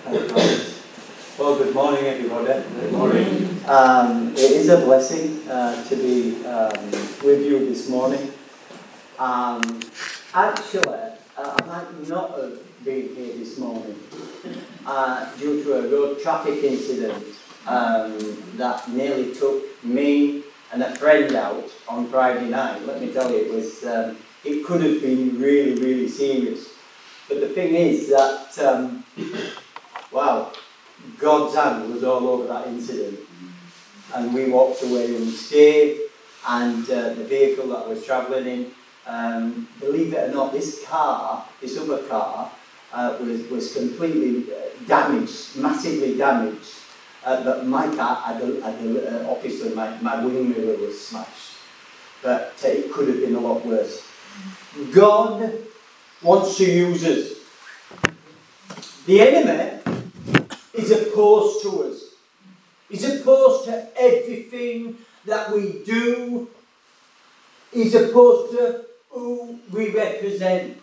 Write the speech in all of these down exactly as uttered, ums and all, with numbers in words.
Well, good morning, everybody. Good morning. Um, it is a blessing uh, to be um, with you this morning. Um, actually, uh, I might not have been here this morning uh, due to a road traffic incident um, that nearly took me and a friend out on Friday night. Let me tell you, it was um, it could have been really, really serious. But the thing is that, um, wow, God's hand was all over that incident. And we walked away unscathed, and uh, the vehicle that I was travelling in, um, believe it or not, this car, this other car, uh, was, was completely uh, damaged, massively damaged. Uh, but my car, had a, had a, uh, obviously my, my wing mirror was smashed. But uh, it could have been a lot worse. God wants to use us. The enemy is opposed to us. He's opposed to everything that we do. He's opposed to who we represent.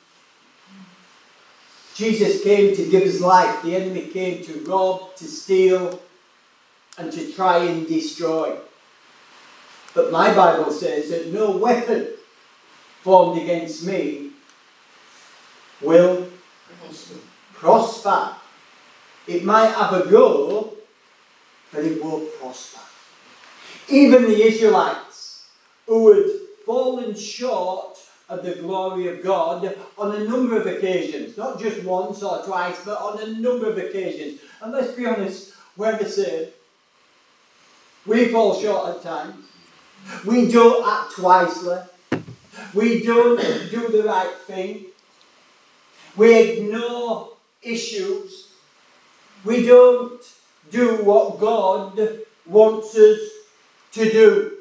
Jesus came to give us life. The enemy came to rob, to steal, and to try and destroy. But my Bible says that no weapon formed against me will prosper. It might have a go, but it won't prosper. Even the Israelites, who had fallen short of the glory of God on a number of occasions, not just once or twice, but on a number of occasions. And let's be honest, we're the same. We fall short at times. We don't act wisely. We don't do the right thing. We ignore issues. We don't do what God wants us to do.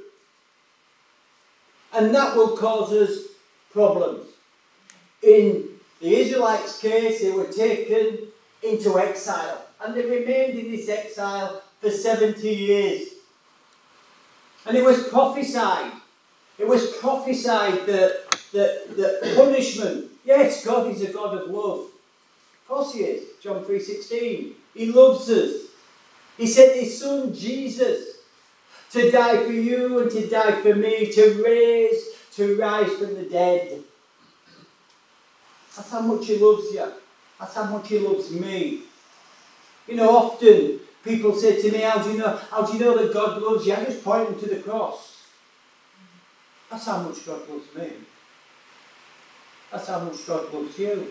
And that will cause us problems. In the Israelites' case, they were taken into exile. And they remained in this exile for seventy years. And it was prophesied. It was prophesied that, that, that punishment, yes, God is a God of love. Of course he is. John three sixteen. He loves us. He sent his son Jesus to die for you and to die for me, to raise, to rise from the dead. That's how much he loves you. That's how much he loves me. You know, often people say to me, how do you know, how do you know that God loves you? I just point them to the cross. That's how much God loves me. That's how much God loves you.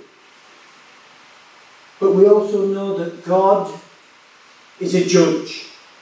But we also know that God is a judge.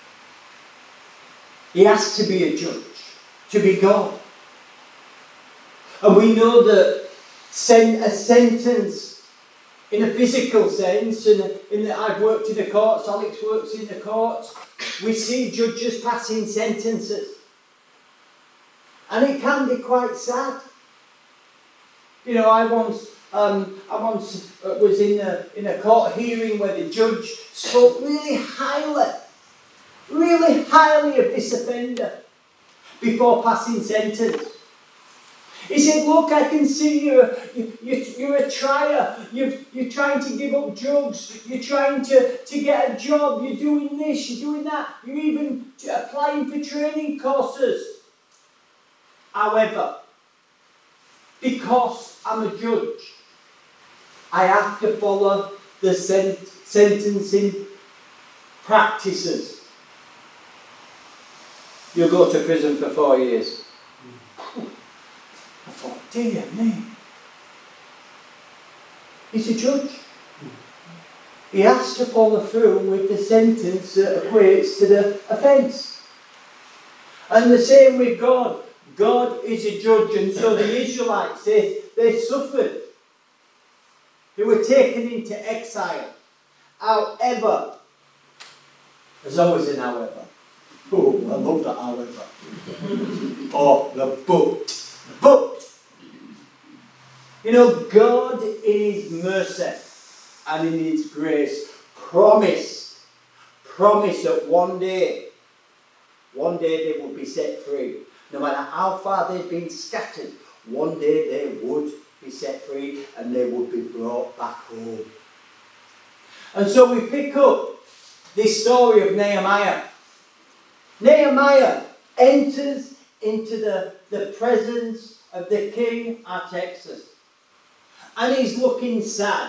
He has to be a judge, to be God. And we know that sen- a sentence, in a physical sense, and in that I've worked in the courts, Alex works in the courts, we see judges passing sentences. And it can be quite sad. You know, I once, um, I once uh, was in a, in a court hearing where the judge spoke really highly, really highly of this offender before passing sentence. He said, look, I can see you're, you, you, you're a trier. You've, you're trying to give up drugs. You're trying to, to get a job. You're doing this, you're doing that. You're even applying for training courses. However, because I'm a judge, I have to follow the sent- sentencing practices. You'll go to prison for four years. I thought, dear me. He's a judge. He has to follow through with the sentence that equates to the offence. And the same with God. God is a judge, and so the Israelites, they, they suffered. They were taken into exile. However, there's always an however. Oh, I love that however. Oh, the but. But, you know, God in his mercy and in his grace promised, promised that one day, one day they would be set free. No matter how far they'd been scattered, one day they would be set free and they would be brought back home. And so we pick up this story of Nehemiah. Nehemiah enters into the, the presence of the king Artaxerxes. And he's looking sad.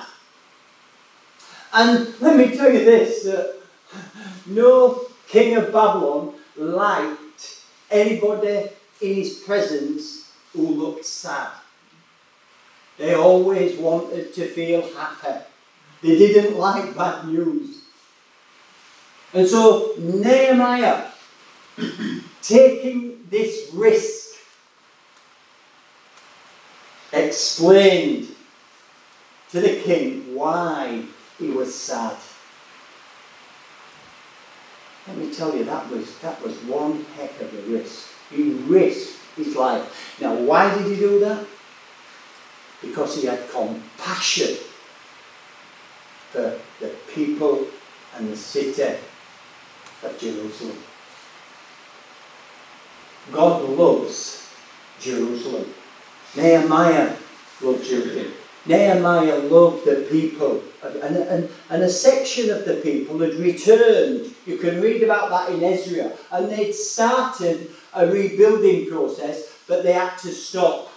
And let me tell you this, uh, no king of Babylon liked anybody in his presence who looked sad. They always wanted to feel happy. They didn't like bad news. And so Nehemiah, taking this risk, explained to the king why he was sad. Let me tell you, that was that was one heck of a risk. He risked his life. Now, why did he do that? Because he had compassion for the people and the city of Jerusalem. God loves Jerusalem. Nehemiah loved Jerusalem. Nehemiah loved the people. And, and, and a section of the people had returned. You can read about that in Ezra. And they'd started a rebuilding process, but they had to stop.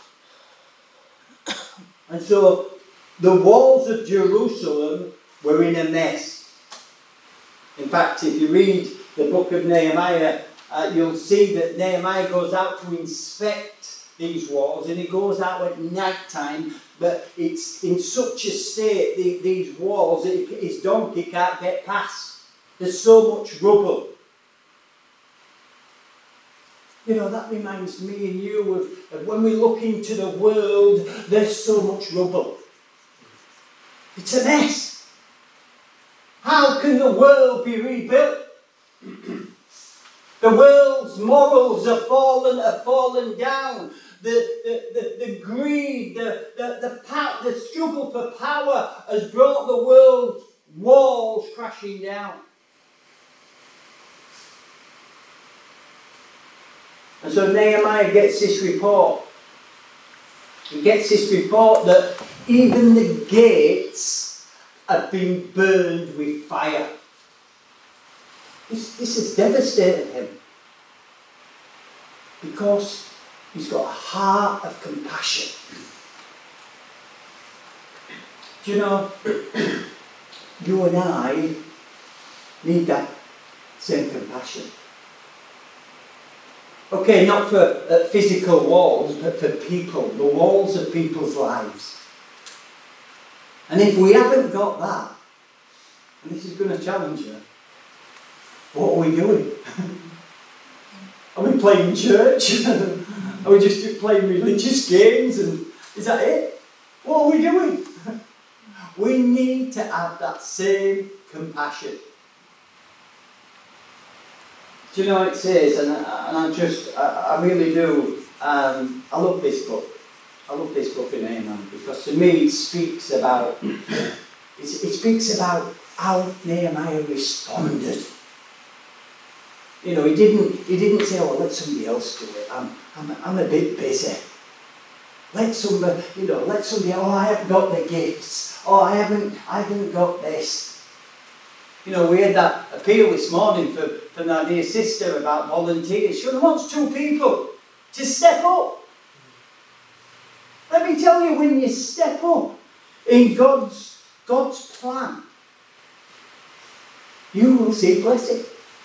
And so the walls of Jerusalem were in a mess. In fact, if you read the book of Nehemiah, uh, you'll see that Nehemiah goes out to inspect these walls, and he goes out at night time, but it's in such a state, the, these walls, that his donkey can't get past. There's so much rubble. You know, that reminds me and you of, of when we look into the world, there's so much rubble. It's a mess. How can the world be rebuilt? The world's morals have fallen, have fallen down. The, the, the, the greed, the, the, the, pow- the struggle for power has brought the world's walls crashing down. And so Nehemiah gets this report. He gets this report that even the gates have been burned with fire. This, this has devastated him. Because he's got a heart of compassion. Do you know, you and I need that same compassion. Okay, not for uh, physical walls, but for people, the walls of people's lives. And if we haven't got that, and this is going to challenge you, what are we doing? Are we playing church? Are we just playing religious games? And is that it? What are we doing? We need to have that same compassion. Do you know what it says? And I, and I just, I, I really do. Um, I love this book. I love this book in Nehemiah because to me it speaks about, it, it speaks about how Nehemiah responded. You know, he didn't, he didn't say, oh, let somebody else do it. I'm, I'm, I'm a bit busy. Let somebody, you know, let somebody, oh, I haven't got the gifts. Oh, I haven't, I haven't got this. You know, we had that appeal this morning for, for my dear sister about volunteers. She only wants two people to step up. Let me tell you, when you step up in God's, God's plan, you will see blessing.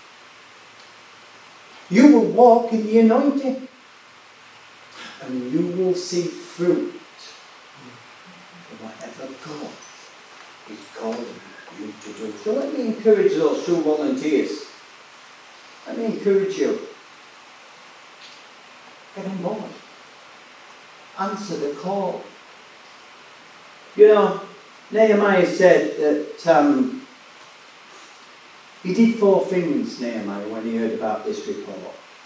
You will walk in the anointing. And you will see fruit for whatever God is calling you to do. So let me encourage those two volunteers. Let me encourage you. Get on board. Answer the call. You know, Nehemiah said that um, he did four things, Nehemiah, when he heard about this report.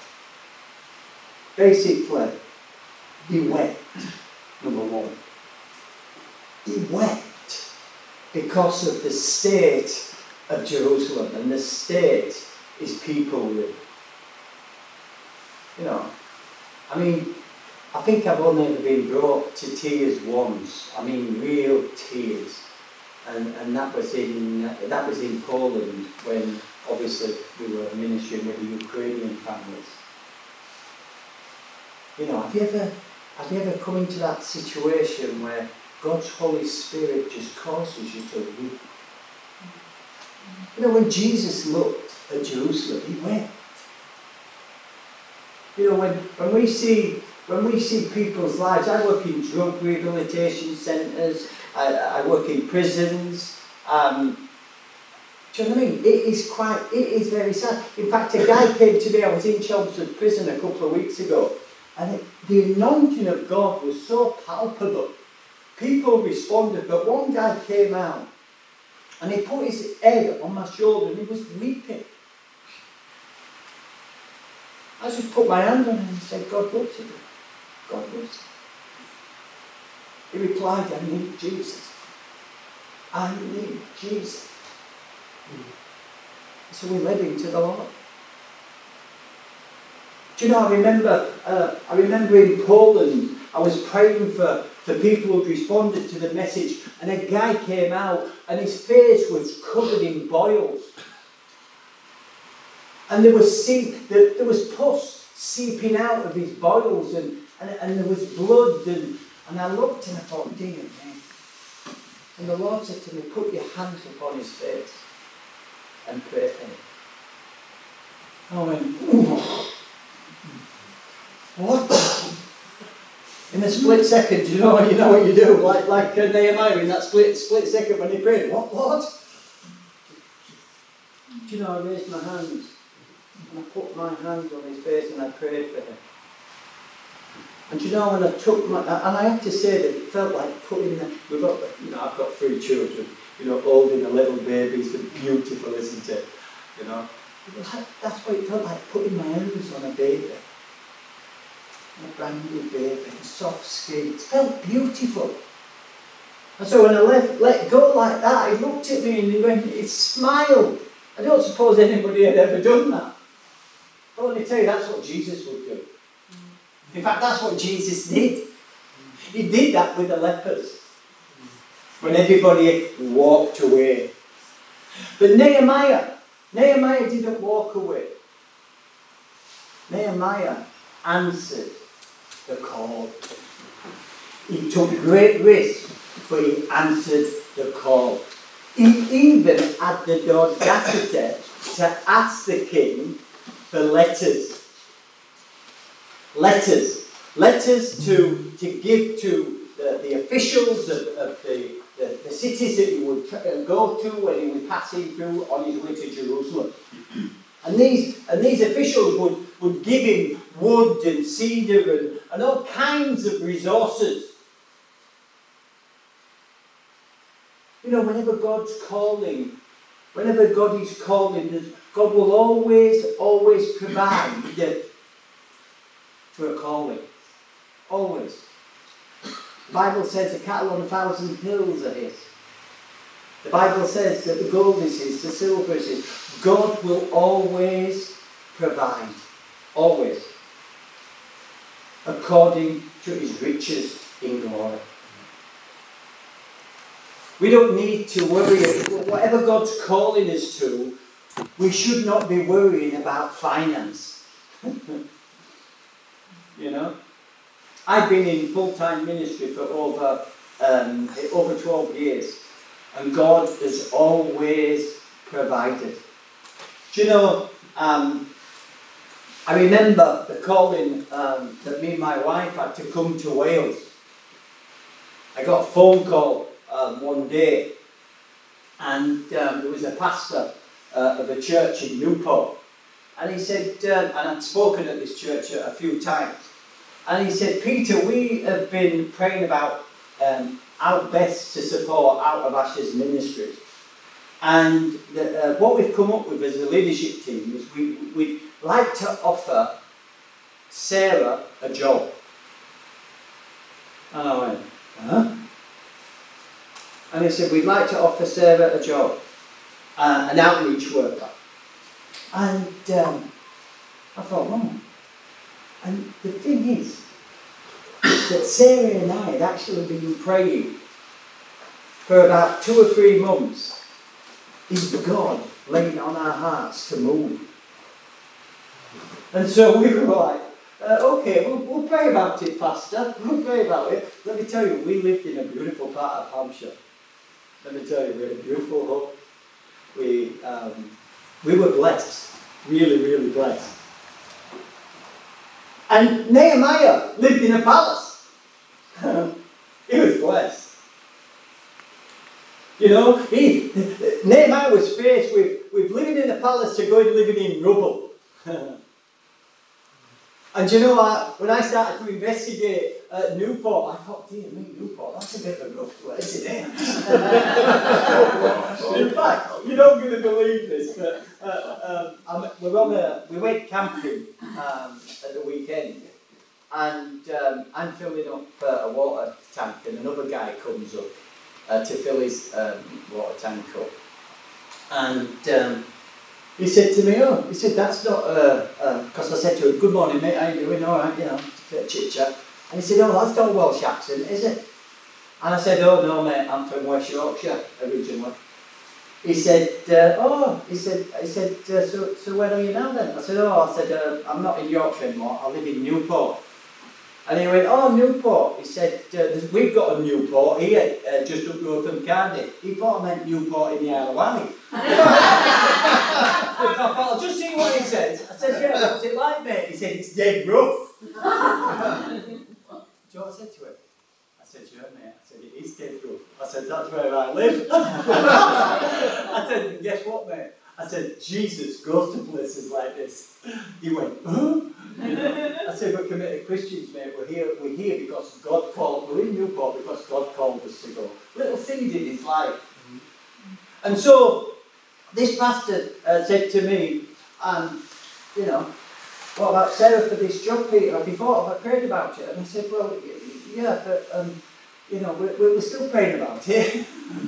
Basically, he wept, number one. He wept because of the state of Jerusalem, and the state is people with. You know, I mean, I think I've only ever been brought to tears once. I mean, real tears. and, and that was in that was in Poland when obviously we were ministering with the Ukrainian families. You know, have you ever have you ever come into that situation where God's Holy Spirit just causes you to weep? You know, when Jesus looked at Jerusalem, he wept. You know, when, when we see when we see people's lives, I work in drug rehabilitation centres, I, I work in prisons. Um, do you know what I mean? It is quite, it is very sad. In fact, a guy came to me, I was in Chelmsford Prison a couple of weeks ago, and it, the anointing of God was so palpable. People responded, but one guy came out, and he put his head on my shoulder, and he was weeping. I just put my hand on him and said, God loves you. God loves you. He replied, I need Jesus. I need Jesus. So we led him to the Lord. Do you know, I remember, uh, I remember in Poland, I was praying for, for people who had responded to the message, and a guy came out, and his face was covered in boils. And there was seep, there, there was pus seeping out of his boils, and, and, and there was blood, and, and I looked and I thought, dear me. And the Lord said to me, put your hands upon his face and pray for him. I went, oh. What? In a split second, you know, you know what you do, like like uh, Nehemiah in that split split second when he prayed. What? What? Do you know, I raised my hands. And I put my hand on his face and I prayed for him. And you know, when I took my, and I have to say that it felt like putting the, we've got, you know, I've got three children, you know, holding a little baby, it's beautiful, isn't it? You know, that's what it felt like, putting my hands on a baby. A brand new baby, soft skin, it felt beautiful. And so when I let, let go like that, he looked at me and he went, he smiled. I don't suppose anybody had ever done that. But let me tell you, that's what Jesus would do. In fact, that's what Jesus did. He did that with the lepers. When everybody walked away. But Nehemiah, Nehemiah didn't walk away. Nehemiah answered the call. He took great risks, but he answered the call. He even had the audacity to ask the king for letters. Letters. Letters to, to give to the, the officials of, of the, the, the cities that he would uh, go to when he was passing through on his way to Jerusalem. And these, and these officials would, would give him wood and cedar and, and all kinds of resources. You know, whenever God's calling, whenever God is calling, God will always, always provide for a calling. Always. The Bible says the cattle on a thousand hills are his. The Bible says that the gold is his, the silver is his. God will always provide. Always. According to his riches in glory. We don't need to worry. Whatever God's calling us to, we should not be worrying about finance. You know? I've been in full-time ministry for over, um, over twelve years. And God has always provided. Do you know, um, I remember the calling um, that me and my wife had to come to Wales. I got a phone call um, one day, and um, there was a pastor uh, of a church in Newport, and he said, um, and I'd spoken at this church a, a few times, and he said, Peter, we have been praying about um, how best to support Out of Ashes ministries, and the, uh, what we've come up with as a leadership team is we, we'd like to offer Sarah a job. And I went, huh? And he said, we'd like to offer Sarah a job, uh, an outreach worker. And um, I thought, oh. And the thing is, that Sarah and I had actually been praying for about two or three months, is God laying on our hearts to move? And so we were like, uh, okay, we'll, we'll pray about it, Pastor. We'll pray about it. Let me tell you, we lived in a beautiful part of Hampshire. Let me tell you, we had a beautiful home. We, um, we were blessed. Really, really blessed. And Nehemiah lived in a palace. He was blessed. You know, he, Nehemiah was faced with, with living in a palace to going living in rubble. And you know what? When I started to investigate uh, Newport, I thought, dear me, Newport, that's a bit of a rough place, isn't it? In fact, you're not going to believe this, but uh, um, I'm, we're on a, we went camping um, at the weekend, and um, I'm filling up uh, a water tank, and another guy comes up uh, to fill his um, water tank up. And um, he said to me, oh, he said, that's not, because uh, uh, I said to him, good morning, mate, how you doing? All right, you know, a bit of chit-chat. And he said, oh, that's not a Welsh accent, is it? And I said, oh, no, mate, I'm from West Yorkshire, originally. He said, uh, oh, he said, he said, uh, so, so where are you now then? I said, oh, I said, uh, I'm not in Yorkshire anymore, I live in Newport. And he went, oh, Newport. He said, uh, we've got a Newport here, uh, just up the road from Cardiff. He thought I meant Newport in the Isle of Wight. I thought, I'll just see what he says. I said, yeah, what's it like, mate? He said, it's dead rough. Do you know what I said to him? I said, sure, mate. I said, it is dead rough. I said, that's where I live. I said, guess what, mate? I said, Jesus goes to places like this. He went, huh? I said, we're committed Christians, mate. We're here, we're here because God called, we're in Newport because God called us to go. Little things in his life. And so, this pastor uh, said to me, um, you know, what about Sarah for this job, Peter? Have you thought of it, prayed about it? And I said, well, yeah, but, um, you know, we're, we're still praying about it.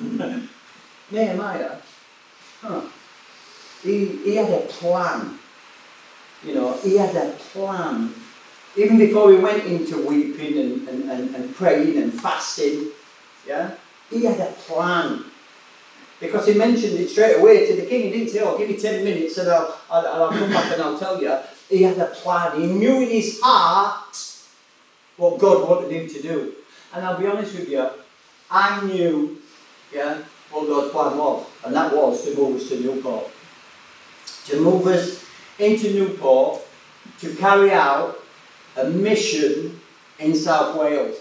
Nehemiah, huh, he, he had a plan. You know, he had a plan. Even before he went into weeping and, and, and, and praying and fasting, yeah, he had a plan. Because he mentioned it straight away to the king. He didn't say, oh, give me ten minutes and I'll, I'll, I'll come back and I'll tell you. He had a plan. He knew in his heart what God wanted him to do. And I'll be honest with you, I knew, yeah, what God's plan was. And that was to move us to Newport. To move us into Newport to carry out a mission in South Wales.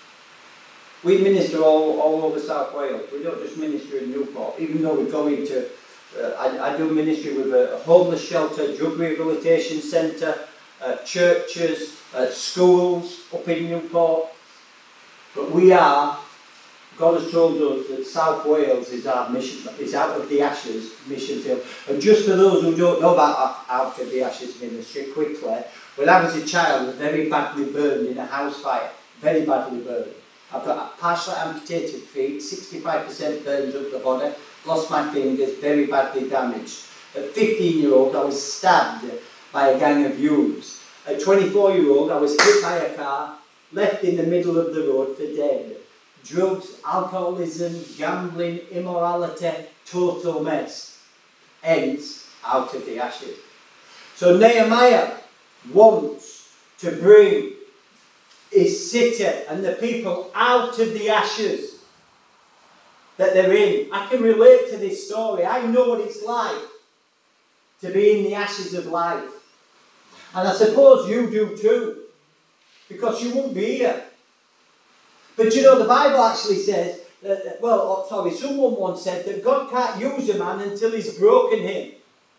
We minister all, all over South Wales. We don't just minister in Newport, even though we go into, uh, I, I do ministry with a, a homeless shelter, drug rehabilitation centre, uh, churches, uh, schools up in Newport. But we are, God has told us that South Wales is our mission, is Out of the Ashes mission field. And just for those who don't know about Out of the Ashes ministry, quickly, when I was a child, I was very badly burned in a house fire. Very badly burned. I've got partially amputated feet, sixty-five percent burns up the body, lost my fingers, very badly damaged. At fifteen year old, I was stabbed by a gang of youths. At twenty-four year old, I was hit by a car, left in the middle of the road for dead. Drugs, alcoholism, gambling, immorality, total mess. Hence, Out of the Ashes. So Nehemiah wants to bring his city and the people out of the ashes that they're in. I can relate to this story. I know what it's like to be in the ashes of life. And I suppose you do too, because you won't be here. But you know, the Bible actually says, that, well, oh, sorry, someone once said that God can't use a man until he's broken him.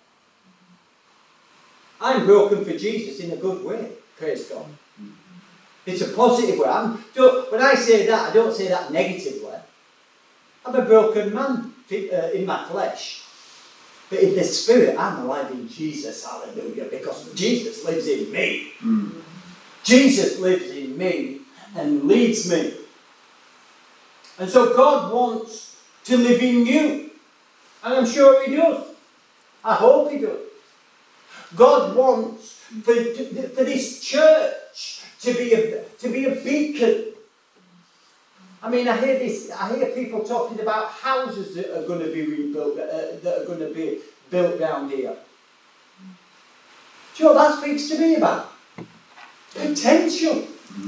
I'm broken for Jesus in a good way, praise God. It's a positive way. I'm, don't, when I say that, I don't say that negatively. I'm a broken man in my flesh. But in the spirit, I'm alive in Jesus, hallelujah, because Jesus lives in me. Mm. Jesus lives in me and leads me. And so God wants to live in you. And I'm sure he does. I hope he does. God wants for, for this church to be a, to be a beacon. I mean, I hear this. I hear people talking about houses that are going to be rebuilt, uh, that are going to be built down here. Do you know what that speaks to me about? Potential.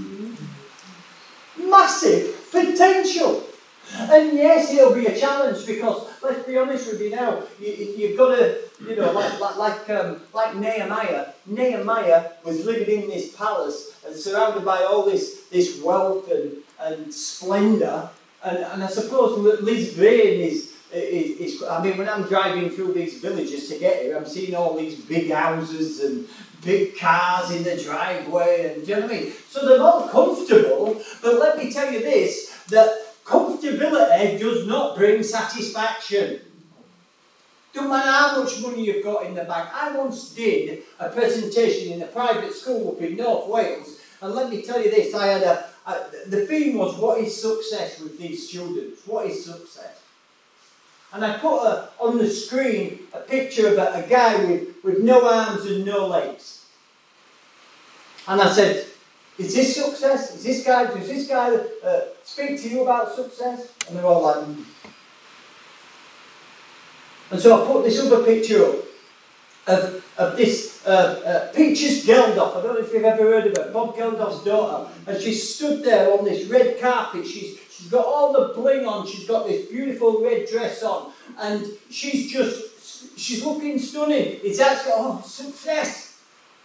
Massive potential. And yes, it'll be a challenge because, let's be honest with you now, you, you've got to, you know, like like like, um, like Nehemiah. Nehemiah was living in this palace and surrounded by all this, this wealth and, and splendour. And, and I suppose Lisbon is, is, is, I mean, when I'm driving through these villages to get here, I'm seeing all these big houses and big cars in the driveway, and do you know what I mean? So they're all comfortable, but let me tell you this, that comfortability does not bring satisfaction. Don't matter how much money you've got in the bank. I once did a presentation in a private school up in North Wales, and let me tell you this, I had a, a the theme was, what is success with these students? What is success? And I put a, on the screen a picture of a, a guy with, with no arms and no legs. And I said, is this success? Is this guy, does this guy uh, speak to you about success? And they're all like, mm. And so I put this other picture up of, of this uh, uh, Peaches Geldof. I don't know if you've ever heard of her, Bob Geldof's daughter. And she stood there on this red carpet. She's She's got all the bling on, she's got this beautiful red dress on, and she's just, she's looking stunning. It's actually, oh, success.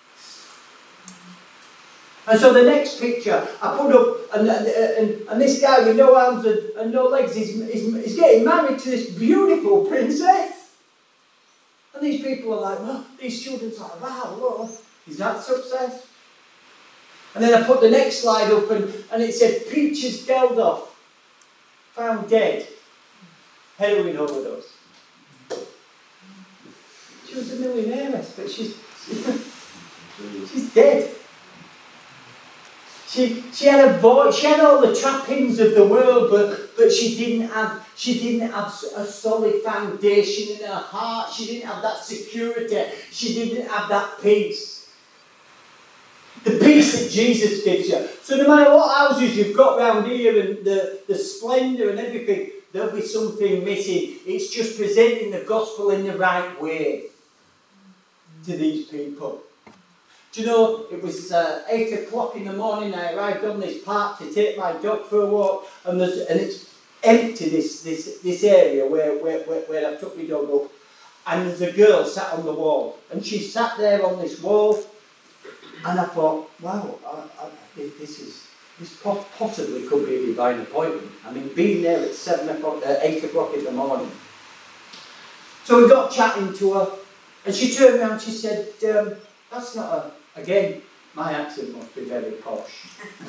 And so the next picture I put up, and, and, and this guy with no arms and, and no legs is, is, is getting married to this beautiful princess. And these people are like, well, these students are like, wow, look, is that success? And then I put the next slide up, and, and it said, Peaches Geldof found dead, heroin overdose. She was a millionaire, but she's she's dead. She she had a voice, she had all the trappings of the world, but but she didn't have she didn't have a solid foundation in her heart. She didn't have that security. She didn't have that peace. The peace that Jesus gives you. So no matter what houses you've got round here and the, the splendour and everything, there'll be something missing. It's just presenting the gospel in the right way to these people. Do you know, it was uh, eight o'clock in the morning, I arrived on this park to take my dog for a walk, and, there's, and it's empty, this, this, this area where, where, where, where I took my dog up, and there's a girl sat on the wall, and she sat there on this wall. And I thought, wow, I, I, this is this possibly could be a divine appointment. I mean, being there at seven o'clock, uh, eight o'clock in the morning. So we got chatting to her, and she turned around. She said, um, "That's not a." Again, my accent must be very posh.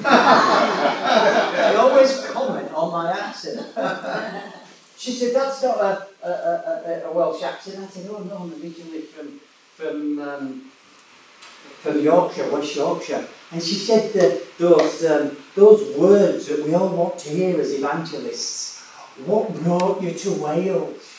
I always comment on my accent. She said, "That's not a a, a, a Welsh accent." I said, "Oh no, I'm originally from from." Um, from Yorkshire, West Yorkshire, and she said that those um, those words that we all want to hear as evangelists. What brought you to Wales?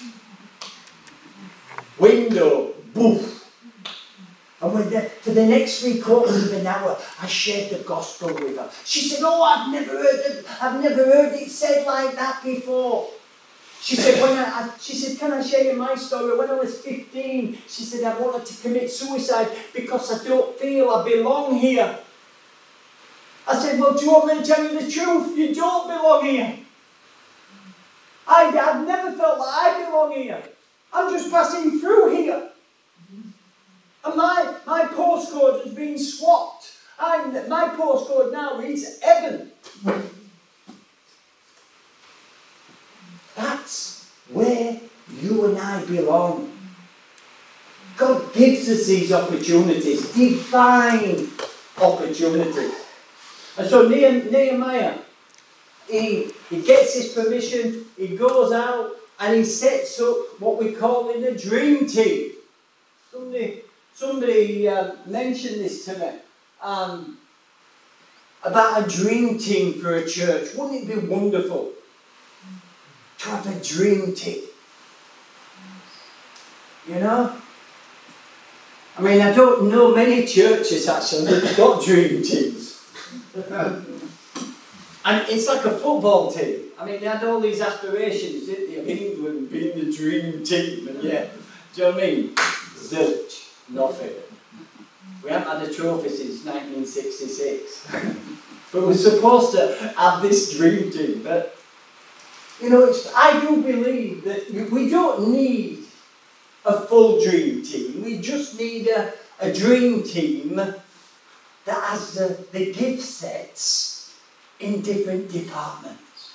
Window, boof. And when the, for the next three quarters of an hour, I shared the gospel with her. She said, "Oh, I've never heard it. I've never heard it said like that before." She said, when I, I, she said, "Can I share you my story? When I was fifteen, she said, I wanted to commit suicide because I don't feel I belong here." I said, "Well, do you want me to tell you the truth? You don't belong here. I, I've never felt that I belong here. I'm just passing through here. And my, my postcode has been swapped. I'm, my postcode now reads heaven." That's where you and I belong. God gives us these opportunities, divine opportunities. And so Nehemiah, he, he gets his permission, he goes out and he sets up what we call in a dream team. Somebody, somebody uh, mentioned this to me um, about a dream team for a church. Wouldn't it be wonderful to have a dream team? You know? I mean, I don't know many churches actually that got dream teams. And it's like a football team. I mean, they had all these aspirations, didn't they, of England being the dream team, and yeah, do you know what I mean? Zilch, nothing. We haven't had a trophy since nineteen sixty-six. But we're supposed to have this dream team. But, you know, it's, I do believe that we don't need a full dream team. We just need a, a dream team that has the, the gift sets in different departments.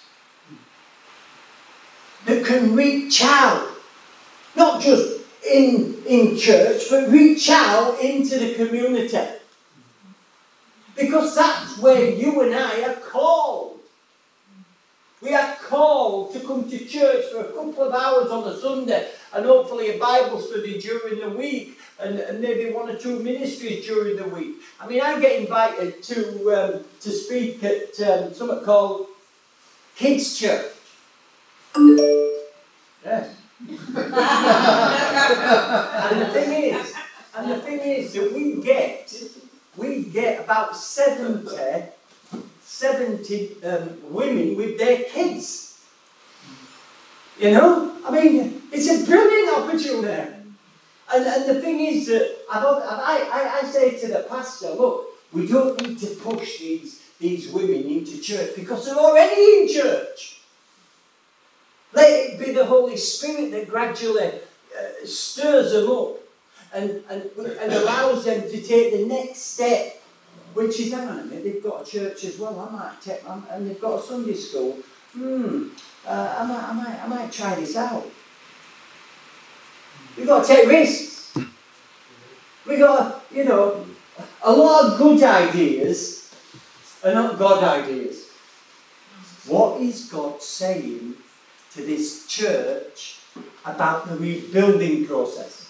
That can reach out, not just in, in church, but reach out into the community. Because that's where you and I are called. We are called to come to church for a couple of hours on a Sunday, and hopefully a Bible study during the week, and, and maybe one or two ministries during the week. I mean, I get invited to um, to speak at um, something called Kids Church. Yes. and the thing is, and the thing is that we get we get about seventy, seventy um, women with their kids. You know, I mean, it's a brilliant opportunity. And and the thing is that I've, I, I I say to the pastor, look, we don't need to push these these women into church because they're already in church. Let it be the Holy Spirit that gradually uh, stirs them up and, and, and allows them to take the next step, which is, hang on a minute, they've got a church as well, I might take, and they've got a Sunday school. Hmm, uh, I, might, I, might, I might try this out. We've got to take risks. We've got, you know, a lot of good ideas are not God ideas. What is God saying to this church about the rebuilding process?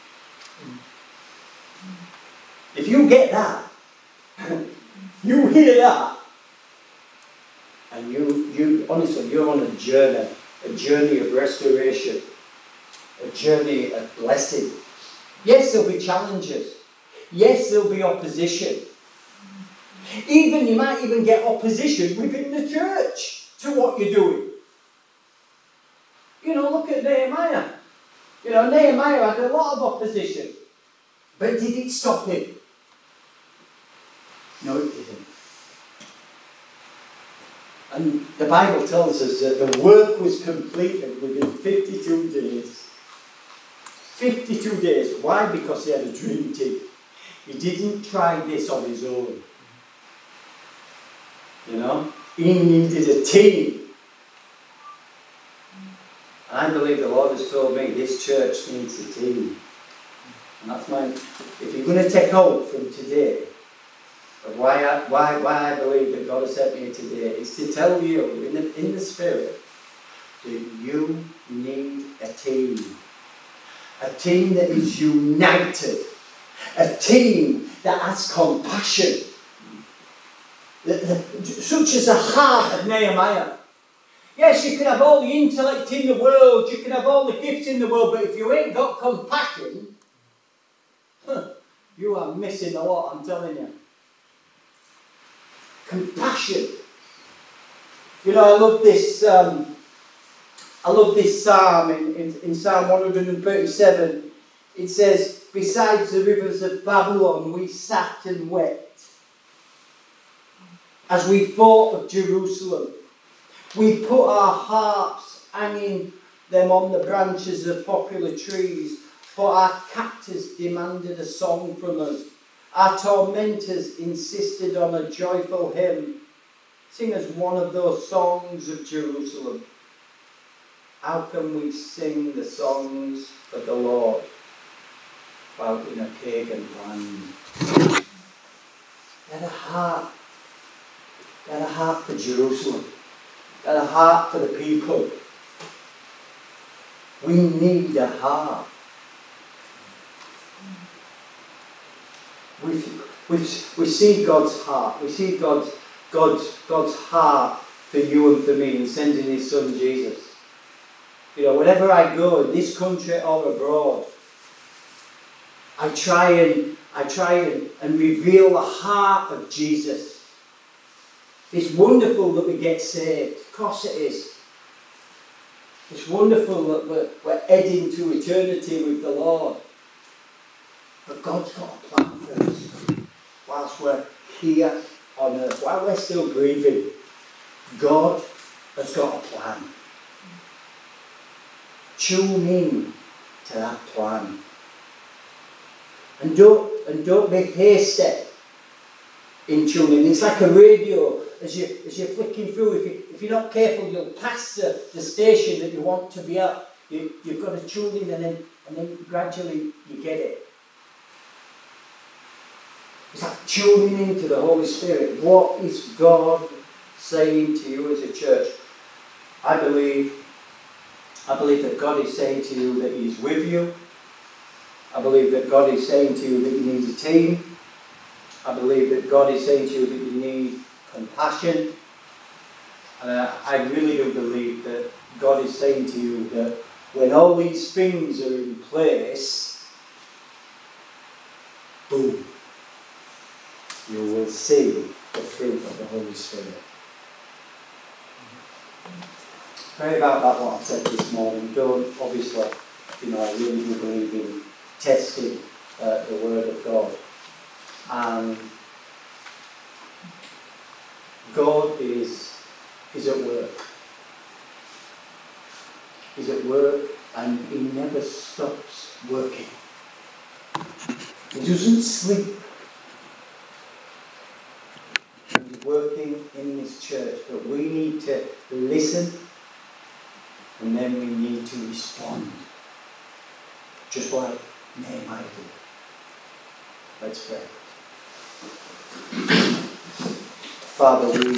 If you get that, you hear that, and you, you honestly, you're on a journey, a journey of restoration, a journey of blessing. Yes, there'll be challenges. Yes, there'll be opposition. Even, you might even get opposition within the church to what you're doing. You know, look at Nehemiah. You know, Nehemiah had a lot of opposition. But did it stop him? No, it didn't. And the Bible tells us that the work was completed within fifty-two days. fifty-two days. Why? Because he had a dream team. He didn't try this on his own. You know? He needed a team. I believe the Lord has told me this church needs a team. And that's my... If you're going to take hold from today, of why I, why, why I believe that God has sent me today, is to tell you, in the, in the Spirit, that you need a team. A team that is united. A team that has compassion. The, the, such as the heart of Nehemiah. Yes, you can have all the intellect in the world, you can have all the gifts in the world, but if you ain't got compassion, huh, you are missing a lot, I'm telling you. Compassion. You know, I love this, um, I love this psalm in, in, in Psalm one thirty-seven. It says, besides the rivers of Babylon, we sat and wept. As we thought of Jerusalem, we put our harps hanging them on the branches of popular trees, for our captors demanded a song from us. Our tormentors insisted on a joyful hymn. Sing us one of those songs of Jerusalem. How can we sing the songs of the Lord while in a pagan land? They had a heart. They had a heart for Jerusalem. They had a heart for the people. We need a heart. We we we see God's heart. We see God's God's God's heart for you and for me in sending His Son Jesus. You know, wherever I go in this country or abroad, I try and I try and, and reveal the heart of Jesus. It's wonderful that we get saved. Of course it is. It's wonderful that we're, we're heading to eternity with the Lord. But God's got a plan for us whilst we're here on earth, while we're still breathing. God has got a plan. Tune in to that plan. And don't, and don't be hasty in tuning. It's like a radio. As, you, as you're flicking through, if, you, if you're not careful, you'll pass the, the station that you want to be at. You, you've got to tune in, and then, and then gradually you get it. It's like tuning into the Holy Spirit. What is God saying to you as a church? I believe, I believe that God is saying to you that He's with you. I believe that God is saying to you that you need a team. I believe that God is saying to you that you need compassion. And I, I really do believe that God is saying to you that when all these things are in place, boom, you will see the fruit of the Holy Spirit. Pray about that, what I've said this morning. Don't, obviously, you know, I really do believe in testing uh, the Word of God. And God is, is at work. He's at work, and He never stops working. He doesn't sleep. He's working in this church, but we need to listen, and then we need to respond. Just like Nehemiah did. Let's pray. Father, we